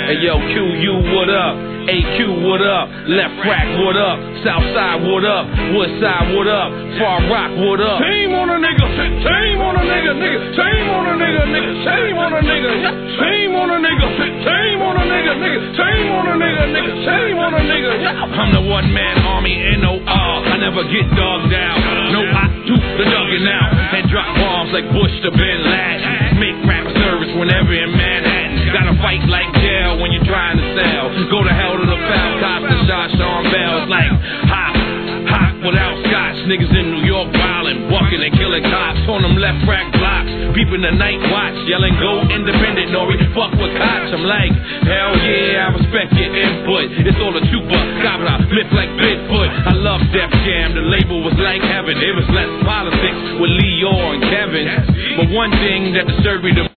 Hey yo, QU, what up? AQ, what up? Left Rack, what up? Southside, what up? Woodside, what up? Far Rock, what up? Team on a nigga, team on a nigga, nigga, team on a nigga, nigga, team on a nigga, team on a nigga, team on a nigga, nigga, team on a nigga, nigga, team on a nigga. I'm the one-man army, NOR. I never get dogged out. No, I do the dugging out and drop bombs like Bush to Bin Laden. Make rap service whenever in Manhattan. Gotta fight like jail when you're trying to sell. Go to hell to the foul cops and shot Sean Bell's like hot without scotch. Niggas in New York wildin', bucking and killing cops on them Left Rack blocks. Peeping the night watch, yelling go independent, Nori, fuck with cops. I'm like, hell yeah, I respect your input. It's all a chupa, cabra, flip like Bigfoot. I love Def Jam, the label was like heaven. It was less politics with Leo and Kevin. But one thing that disturbed me the